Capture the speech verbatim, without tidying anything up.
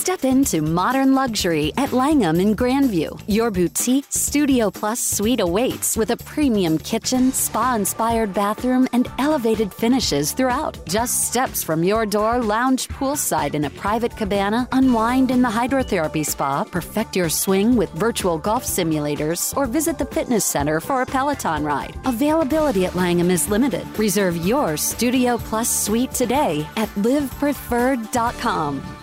Step into modern luxury at Langham in Grandview. Your boutique Studio Plus suite awaits with a premium kitchen, spa-inspired bathroom, and elevated finishes throughout. Just steps from your door, lounge poolside in a private cabana, unwind in the hydrotherapy spa, perfect your swing with virtual golf simulators, or visit the fitness center for a Peloton ride. Availability at Langham is limited. Reserve your Studio Plus suite today at live preferred dot com.